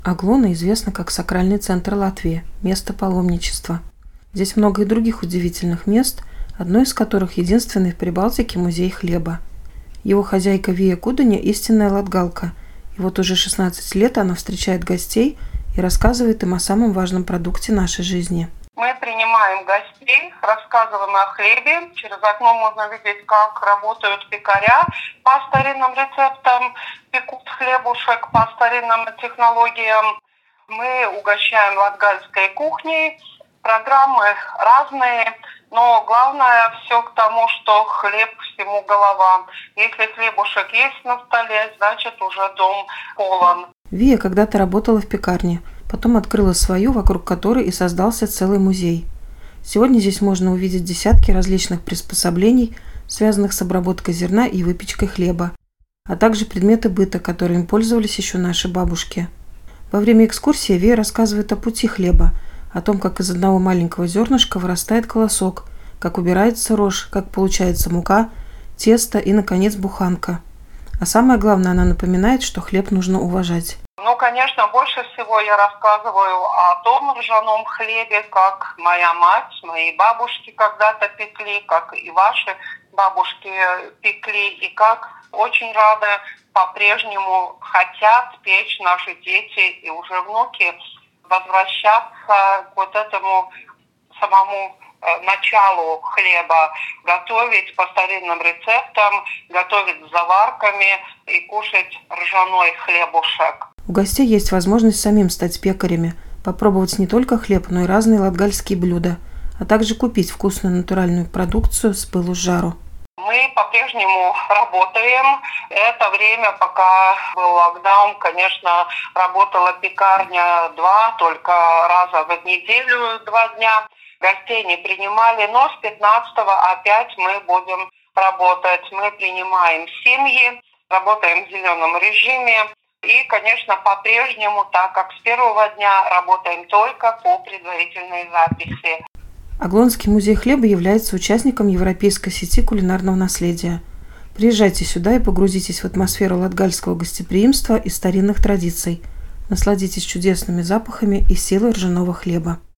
Аглона известна как сакральный центр Латвии, место паломничества. Здесь много и других удивительных мест, одно из которых единственный в Прибалтике музей хлеба. Его хозяйка Вия Куданя – истинная латгалка, и вот уже 16 лет она встречает гостей и рассказывает им о самом важном продукте нашей жизни. Мы принимаем гостей, рассказываем о хлебе. Через окно можно видеть, как работают пекаря по старинным рецептам, пекут хлебушек по старинным технологиям. Мы угощаем латгальской кухней. Программы разные, но главное все к тому, что хлеб всему голова. Если хлебушек есть на столе, значит уже дом полон. Вия когда-то работала в пекарне, потом открыла свою, вокруг которой и создался целый музей. Сегодня здесь можно увидеть десятки различных приспособлений, связанных с обработкой зерна и выпечкой хлеба, а также предметы быта, которыми пользовались еще наши бабушки. Во время экскурсии Вия рассказывает о пути хлеба, о том, как из одного маленького зернышка вырастает колосок, как убирается рожь, как получается мука, тесто и, наконец, буханка. А самое главное, она напоминает, что хлеб нужно уважать. Конечно, больше всего я рассказываю о том ржаном хлебе, как моя мать, мои бабушки когда-то пекли, как и ваши бабушки пекли, и как очень рады по-прежнему хотят печь наши дети и уже внуки, возвращаться к вот этому самому началу хлеба, готовить по старинным рецептам, готовить с заварками и кушать ржаной хлебушек. У гостей есть возможность самим стать пекарями, попробовать не только хлеб, но и разные латгальские блюда, а также купить вкусную натуральную продукцию с пылу с жару. Мы по-прежнему работаем. Это время, пока был локдаун, конечно, работала пекарня только раза в неделю, 2 дня. Гостей не принимали, но с 15-го опять мы будем работать. Мы принимаем семьи, работаем в зеленом режиме. И, конечно, по-прежнему, так как с первого дня работаем только по предварительной записи. Аглонский музей хлеба является участником Европейской сети кулинарного наследия. Приезжайте сюда и погрузитесь в атмосферу латгальского гостеприимства и старинных традиций. Насладитесь чудесными запахами и силой ржаного хлеба.